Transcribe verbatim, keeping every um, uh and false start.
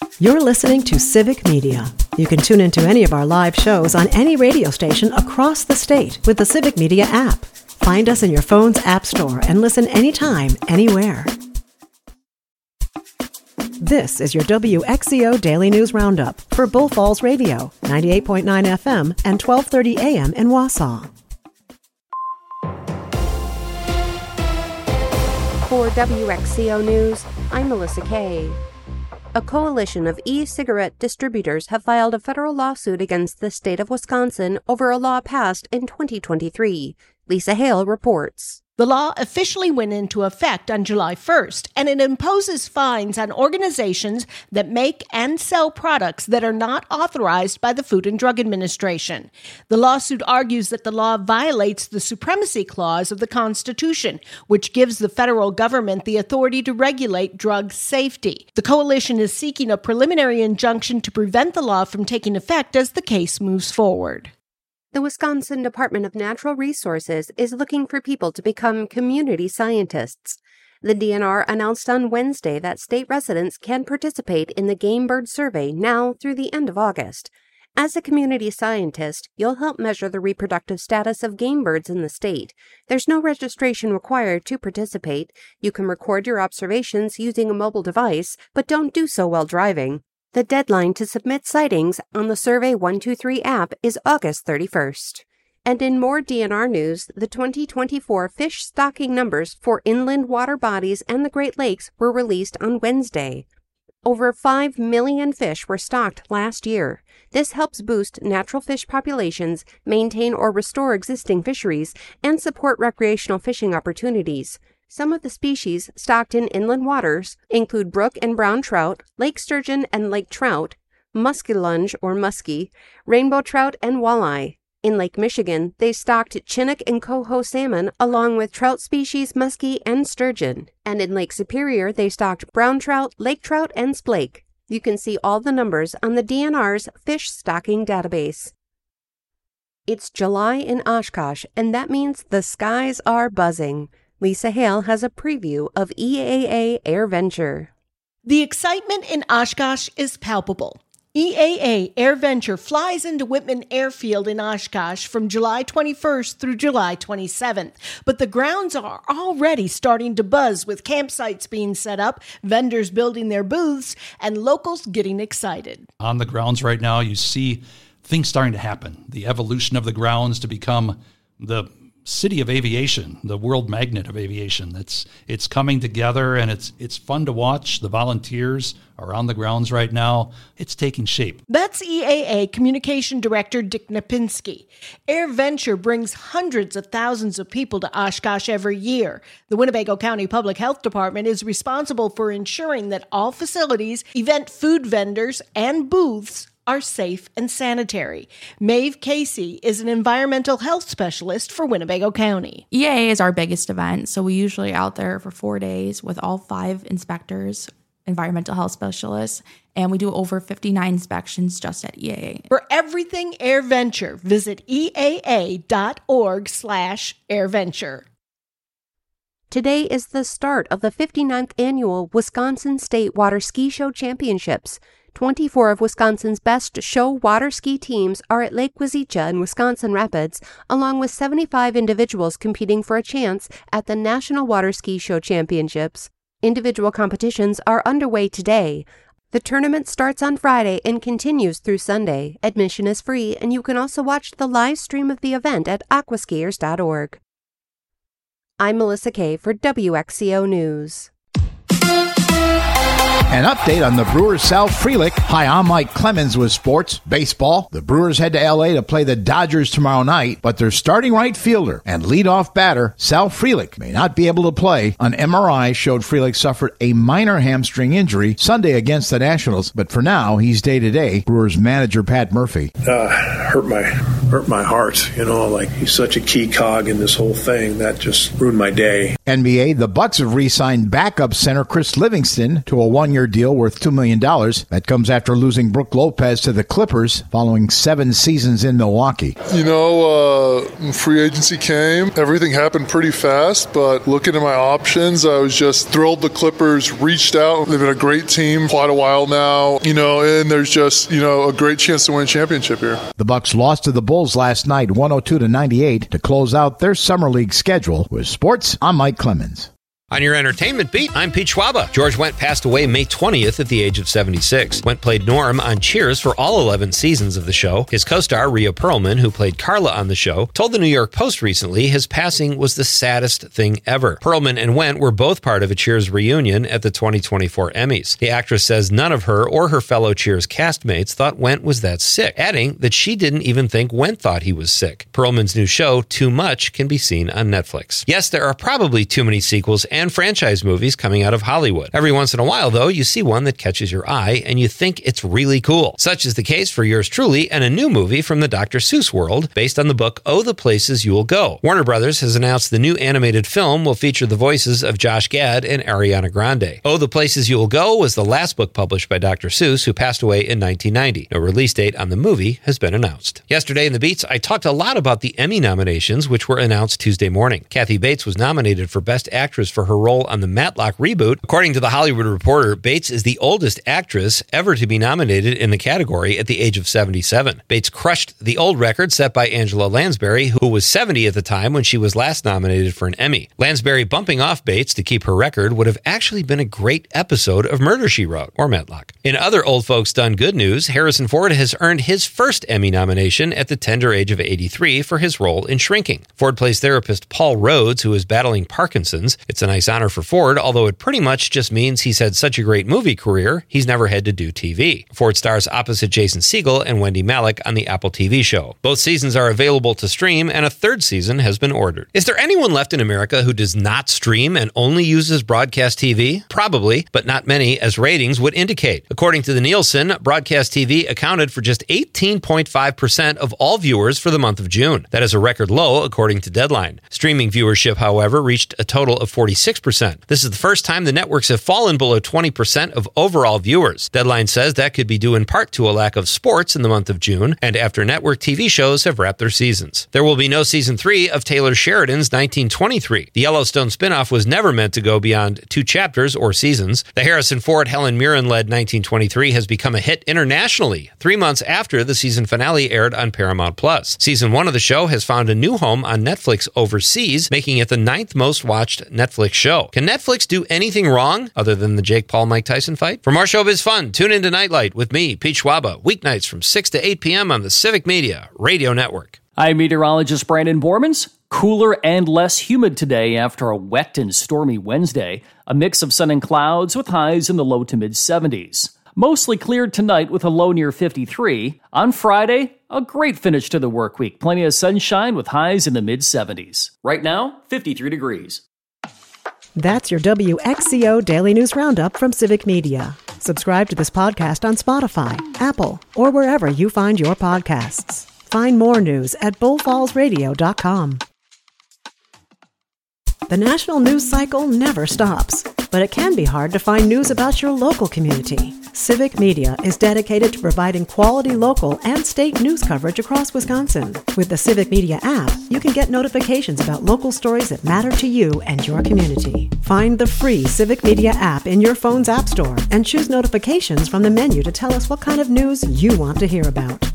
You're listening to Civic Media. You can tune into any of our live shows on any radio station across the state with the Civic Media app. Find us in your phone's app store and listen anytime, anywhere. This is your W X C O Daily News Roundup for Bull Falls Radio, ninety-eight point nine F M and twelve thirty A M in Wausau. For W X C O News, I'm Melissa Kay. A coalition of e-cigarette distributors have filed a federal lawsuit against the state of Wisconsin over a law passed in twenty twenty-three. Lisa Hale reports. The law officially went into effect on July first, and it imposes fines on organizations that make and sell products that are not authorized by the Food and Drug Administration. The lawsuit argues that the law violates the Supremacy Clause of the Constitution, which gives the federal government the authority to regulate drug safety. The coalition is seeking a preliminary injunction to prevent the law from taking effect as the case moves forward. The Wisconsin Department of Natural Resources is looking for people to become community scientists. The D N R announced on Wednesday that state residents can participate in the Game Bird Survey now through the end of August. As a community scientist, you'll help measure the reproductive status of game birds in the state. There's no registration required to participate. You can record your observations using a mobile device, but don't do so while driving. The deadline to submit sightings on the Survey one two three app is August thirty-first. And in more D N R news, the twenty twenty-four fish stocking numbers for inland water bodies and the Great Lakes were released on Wednesday. Over five million fish were stocked last year. This helps boost natural fish populations, maintain or restore existing fisheries, and support recreational fishing opportunities. Some of the species stocked in inland waters include brook and brown trout, lake sturgeon and lake trout, muskellunge or muskie, rainbow trout, and walleye. In Lake Michigan, they stocked Chinook and coho salmon along with trout species muskie and sturgeon. And in Lake Superior, they stocked brown trout, lake trout, and splake. You can see all the numbers on the D N R's fish stocking database. It's July in Oshkosh, and that means the skies are buzzing. Lisa Hale has a preview of E A A AirVenture. The excitement in Oshkosh is palpable. E A A AirVenture flies into Whitman Airfield in Oshkosh from July twenty-first through July twenty-seventh. But the grounds are already starting to buzz with campsites being set up, vendors building their booths, and locals getting excited. On the grounds right now, you see things starting to happen. The evolution of the grounds to become the city of aviation, the world magnet of aviation. It's it's coming together, and it's it's fun to watch. The volunteers are on the grounds right now. It's taking shape. That's E A A Communication Director Dick Napinski. AirVenture brings hundreds of thousands of people to Oshkosh every year. The Winnebago County Public Health Department is responsible for ensuring that all facilities, event food vendors, and booths are safe and sanitary. Maeve Casey is an environmental health specialist for Winnebago County. E A A is our biggest event, so we usually out there for four days with all five inspectors, environmental health specialists, and we do over fifty-nine inspections just at E A A. For everything AirVenture, visit E A A dot org slash AirVenture. Today is the start of the fifty-ninth Annual Wisconsin State Water Ski Show Championships. twenty-four of Wisconsin's best show water ski teams are at Lake Wazeecha in Wisconsin Rapids, along with seventy-five individuals competing for a chance at the National Water Ski Show Championships. Individual competitions are underway today. The tournament starts on Friday and continues through Sunday. Admission is free, and you can also watch the live stream of the event at aquaskiers dot org. I'm Melissa Kay for W X C O News. An update on the Brewers' Sal Frelick. Hi, I'm Mike Clemens with sports. Baseball. The Brewers head to L A to play the Dodgers tomorrow night, but their starting right fielder and leadoff batter, Sal Frelick, may not be able to play. An M R I showed Frelick suffered a minor hamstring injury Sunday against the Nationals, but for now, he's day-to-day. Brewers manager Pat Murphy. Uh, hurt my hurt my heart. You know, like he's such a key cog in this whole thing. That just ruined my day. N B A, the Bucks have re-signed backup center Chris Livingston to a one-year deal worth two million dollars. That comes after losing Brook Lopez to the Clippers following seven seasons in Milwaukee. You know, uh, free agency came. Everything happened pretty fast, but looking at my options, I was just thrilled the Clippers reached out. They've been a great team quite a while now, you know, and there's just, you know, a great chance to win a championship here. The Bucks lost to the Bulls last night, one oh two to ninety-eight, to close out their summer league schedule. With sports, I'm Mike Clemens. On your entertainment beat, I'm Pete Schwaba. George Wendt passed away May twentieth at the age of seventy-six. Wendt played Norm on Cheers for all eleven seasons of the show. His co-star, Rhea Perlman, who played Carla on the show, told the New York Post recently his passing was the saddest thing ever. Perlman and Wendt were both part of a Cheers reunion at the twenty twenty-four Emmys. The actress says none of her or her fellow Cheers castmates thought Wendt was that sick, adding that she didn't even think Wendt thought he was sick. Perlman's new show, Too Much, can be seen on Netflix. Yes, there are probably too many sequels and and franchise movies coming out of Hollywood. Every once in a while, though, you see one that catches your eye and you think it's really cool. Such is the case for yours truly and a new movie from the Doctor Seuss world based on the book Oh, the Places You'll Go. Warner Brothers has announced the new animated film will feature the voices of Josh Gad and Ariana Grande. Oh, the Places You'll Go was the last book published by Doctor Seuss, who passed away in nineteen ninety. No release date on the movie has been announced. Yesterday in the Beats, I talked a lot about the Emmy nominations, which were announced Tuesday morning. Kathy Bates was nominated for Best Actress for her role on the Matlock reboot. According to The Hollywood Reporter, Bates is the oldest actress ever to be nominated in the category at the age of seventy-seven. Bates crushed the old record set by Angela Lansbury, who was seventy at the time when she was last nominated for an Emmy. Lansbury bumping off Bates to keep her record would have actually been a great episode of Murder, She Wrote, or Matlock. In other old folks done good news, Harrison Ford has earned his first Emmy nomination at the tender age of eighty-three for his role in Shrinking. Ford plays therapist Paul Rhodes, who is battling Parkinson's. It's a nice honor for Ford, although it pretty much just means he's had such a great movie career, he's never had to do T V. Ford stars opposite Jason Segel and Wendy Malick on the Apple T V show. Both seasons are available to stream, and a third season has been ordered. Is there anyone left in America who does not stream and only uses broadcast T V? Probably, but not many, as ratings would indicate. According to the Nielsen, broadcast T V accounted for just eighteen point five percent of all viewers for the month of June. That is a record low, according to Deadline. Streaming viewership, however, reached a total of forty-six percent. This is the first time the networks have fallen below twenty percent of overall viewers. Deadline says that could be due in part to a lack of sports in the month of June, and after network T V shows have wrapped their seasons. There will be no season three of Taylor Sheridan's nineteen twenty-three. The Yellowstone spinoff was never meant to go beyond two chapters or seasons. The Harrison Ford, Helen Mirren-led nineteen twenty-three has become a hit internationally, three months after the season finale aired on Paramount Plus. Season one of the show has found a new home on Netflix overseas, making it the ninth most watched Netflix show. Can Netflix do anything wrong other than the Jake Paul-Mike Tyson fight? For more showbiz fun, tune into Nightlight with me, Pete Schwaba, weeknights from six to eight p.m. on the Civic Media Radio Network. I'm meteorologist Brandon Bormans. Cooler and less humid today after a wet and stormy Wednesday. A mix of sun and clouds with highs in the low to mid seventies. Mostly cleared tonight with a low near fifty-three. On Friday, a great finish to the work week. Plenty of sunshine with highs in the mid seventies. Right now, fifty-three degrees. That's your W X C O Daily News Roundup from Civic Media. Subscribe to this podcast on Spotify, Apple, or wherever you find your podcasts. Find more news at bull falls radio dot com. The national news cycle never stops, but it can be hard to find news about your local community. Civic Media is dedicated to providing quality local and state news coverage across Wisconsin. With the Civic Media app, you can get notifications about local stories that matter to you and your community. Find the free Civic Media app in your phone's app store and choose notifications from the menu to tell us what kind of news you want to hear about.